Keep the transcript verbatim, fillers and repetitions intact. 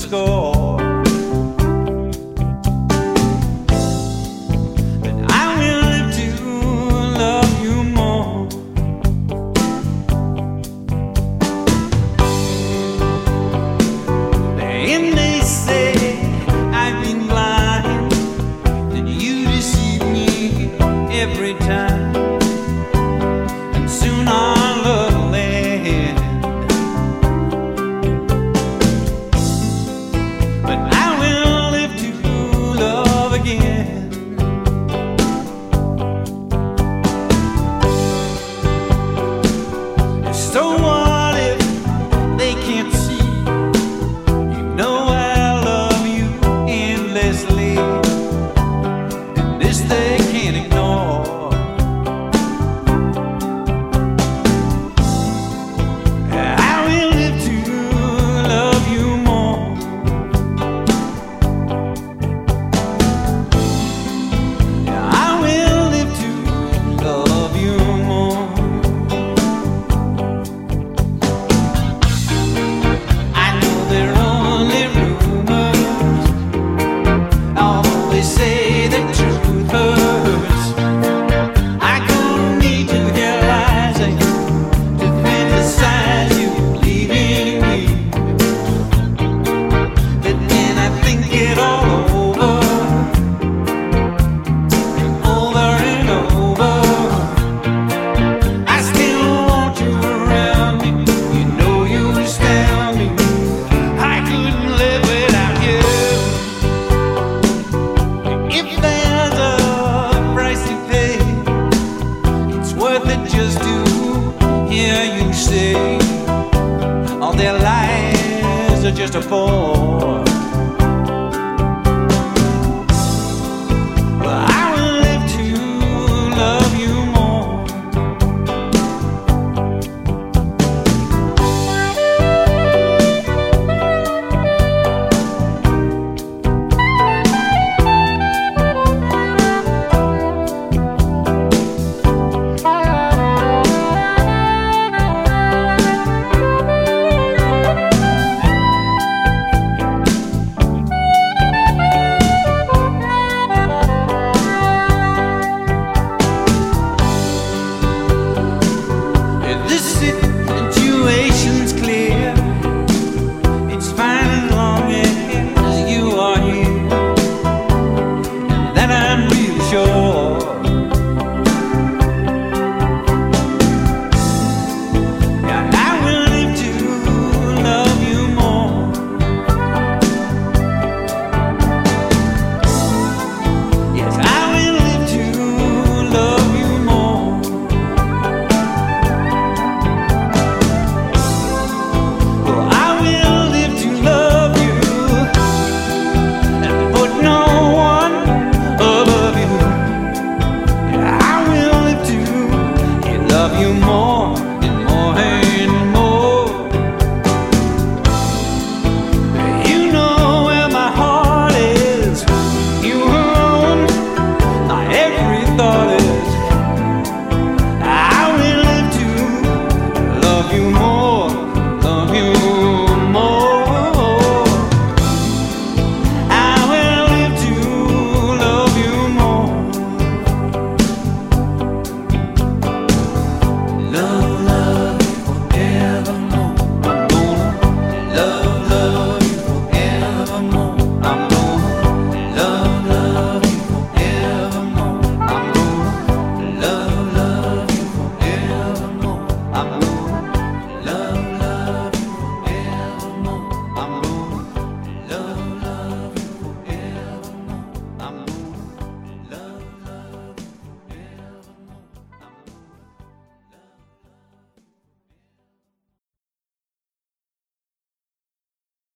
score. But I will live to love you more. And they say I've been blind, that you deceive me every time, and soon our love will end. But I will live to love again. So what if they can't see? You know I love you endlessly, and this they can't ignore. I will live to love you more. I will live to love you more. I know they're only rumors, although they say the truth hurts. I don't need to hear lies like you to fantasize you leaving me. But then I think it all over, and over and over. I still want you around me. You know you astound me. I couldn't live without you. If there's a price to pay, it's worth it just to hear you say all their lies are just a bore.